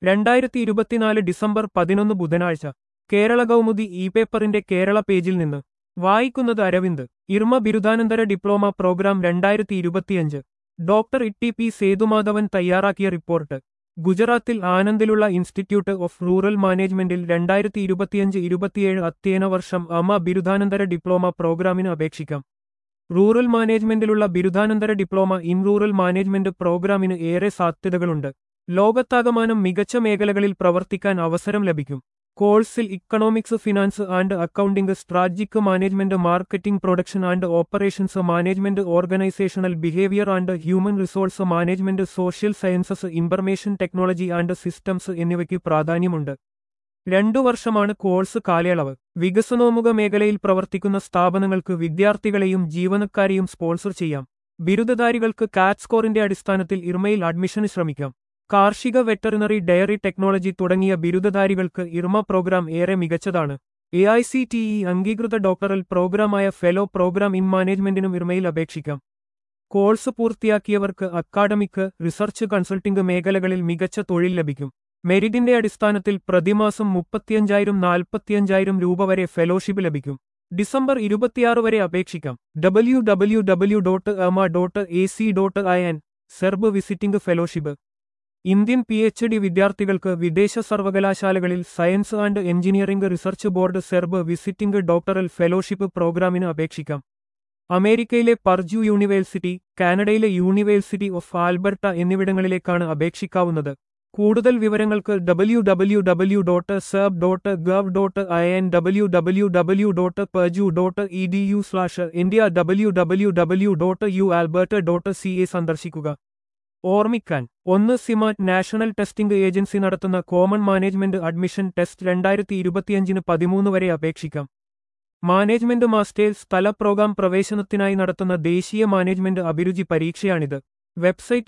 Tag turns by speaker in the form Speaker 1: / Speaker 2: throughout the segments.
Speaker 1: 2024 December 11 ബുധനാഴ്ച Kerala Kaumudi E പേപ്പറിന്റെ കേരള പേജിൽ നിന്ന് വായിക്കുന്നത് അരവിന്ദ്. ഇർമ ബിരുദാനന്തര diploma programme 2025. Doctor E P Sethumadhavan തയ്യാറാക്കിയ റിപ്പോർട്ട്. ഗുജറാത്തിൽ ആനന്ദിലുള്ള ഇൻസ്റ്റിറ്റ്യൂട്ട് ഓഫ് റൂറൽ മാനേജ്മെന്റിൽ 2025-27 അധ്യയന വർഷം ബിരുദാനന്തര ഡിപ്ലോമ പ്രോഗ്രാമിന് അപേക്ഷിക്കാം. റൂറൽ മാനേജ്മെന്റിലുള്ള ബിരുദാനന്തര ഡിപ്ലോമ ഇൻ റൂറൽ മാനേജ്മെന്റ് പ്രോഗ്രാമിന് ഏറെ സാധ്യതകളുണ്ട്. ലോകത്താകമാനം മികച്ച മേഖലകളിൽ പ്രവർത്തിക്കാൻ അവസരം ലഭിക്കും. കോഴ്സിൽ economics, finance and accounting, strategic management, marketing, production and operations management, organisational behaviour and human resource management, social sciences, information technology and systems എന്നിവയ്ക്ക് പ്രാധാന്യമുണ്ട്. 2 വർഷമാണ് കോഴ്സ് കാലയളവ്. വികസനോന്മുഖ മേഖലയിൽ പ്രവർത്തിക്കുന്ന സ്ഥാപനങ്ങൾക്ക് വിദ്യാർത്ഥികളെയും ജീവനക്കാരെയും സ്പോൺസർ ചെയ്യാം. ബിരുദധാരികൾക്ക് കാറ്റ് സ്കോറിന്റെ അടിസ്ഥാനത്തിൽ ഇർമയിൽ അഡ്മിഷന് ശ്രമിക്കാം. കാർഷിക, വെറ്ററിനറി, ഡയറി ടെക്നോളജി തുടങ്ങിയ ബിരുദധാരികൾക്ക് ഇർമ പ്രോഗ്രാം ഏറെ മികച്ചതാണ്. AICTE അംഗീകൃത ഡോക്ടറൽ പ്രോഗ്രാമായ ഫെലോ പ്രോഗ്രാം ഇൻ മാനേജ്മെന്റിനും ഇർമയിൽ അപേക്ഷിക്കാം. കോഴ്സ് പൂർത്തിയാക്കിയവർക്ക് അക്കാഡമിക്, റിസർച്ച്, കൺസൾട്ടിംഗ് മേഖലകളിൽ മികച്ച തൊഴിൽ ലഭിക്കും. മെരിറ്റിന്റെ അടിസ്ഥാനത്തിൽ പ്രതിമാസം 35,000-45,000 രൂപ വരെ ഫെലോഷിപ്പ് ലഭിക്കും. ഡിസംബർ 26 വരെ അപേക്ഷിക്കാം. www.irma.ac.in SERB visiting fellowship. Indian PhD വിദ്യാർത്ഥികൾക്ക് വിദേശ സർവകലാശാലകളിൽ science and engineering research board SERB visiting doctoral fellowship പ്രോഗ്രാമിന് അപേക്ഷിക്കാം. അമേരിക്കയിലെ പർജു യൂണിവേഴ്സിറ്റി, കാനഡയിലെ യൂണിവേഴ്സിറ്റി ഓഫ് ആൽബർട്ട എന്നിവിടങ്ങളിലേക്കാണ് അപേക്ഷിക്കാവുന്നത്. കൂടുതൽ വിവരങ്ങൾക്ക് www.serb.gov.in, www.purdue.edu/India, www.ualberta.ca സന്ദർശിക്കുക. ഓർമ്മിക്കാൻ: 1 സിമാറ്റ് നാഷണൽ ടെസ്റ്റിംഗ് ഏജൻസി നടത്തുന്ന കോമൺ മാനേജ്മെന്റ് അഡ്മിഷൻ ടെസ്റ്റ് 2025 13 വരെ അപേക്ഷിക്കാം. മാനേജ്മെന്റ് മാസ്റ്റേഴ്സ് തല പ്രോഗ്രാം പ്രവേശനത്തിനായി നടത്തുന്ന ദേശീയ മാനേജ്മെന്റ് അഭിരുചി പരീക്ഷയാണിത്. Website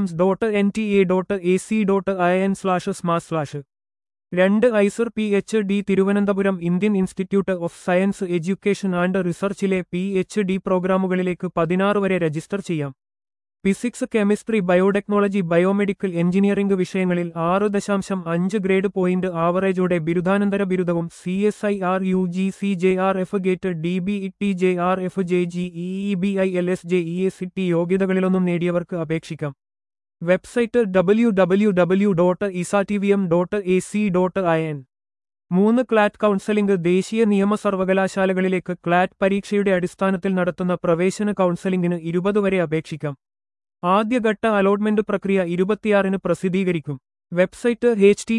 Speaker 1: exams.nta.ac.in/sma/. 2 IISER PhD Thiruvananthapuram Indian institute of science education and റിസർച്ചിലെ PhD പ്രോഗ്രാമുകളിലേക്ക് 16 വരെ രജിസ്റ്റർ ചെയ്യാം. Physics, chemistry, biotechnology, biomedical engineering വിഷയങ്ങളിൽ 6.5 ഗ്രേഡ് പോയിന്റ് ആവറേജോടെ ബിരുദാനന്തര ബിരുദവും CSIR UGC-JRF GATE DBET JRF JG EEBILS JESET യോഗ്യതകളിലൊന്നും നേടിയവർക്ക് അപേക്ഷിക്കാം. Website www.isatvm.ac.in. 3 CLAT counselling. ദേശീയ നിയമ സർവകലാശാലകളിലേക്ക് ക്ലാറ്റ് പരീക്ഷയുടെ അടിസ്ഥാനത്തിൽ നടത്തുന്ന പ്രവേശന കൗൺസലിംഗിന് 20 വരെ അപേക്ഷിക്കാം. ആദ്യഘട്ട അലോട്ട്മെന്റ് പ്രക്രിയ 26-ന് പ്രസിദ്ധീകരിക്കും. Website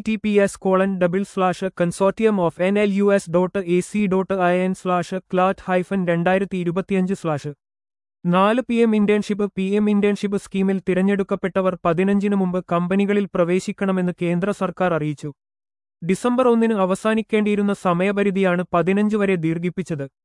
Speaker 1: https://consortium-of-nlus.ac.in/clat-2025/. 4 PM internship. PM internship സ്കീമിൽ തിരഞ്ഞെടുക്കപ്പെട്ടവർ 15-ന് മുമ്പ് കമ്പനികളിൽ പ്രവേശിക്കണമെന്ന് കേന്ദ്ര സർക്കാർ അറിയിച്ചു. ഡിസംബർ 1-ന് അവസാനിക്കേണ്ടിയിരുന്ന സമയപരിധിയാണ് 15 വരെ ദീർഘിപ്പിച്ചത്.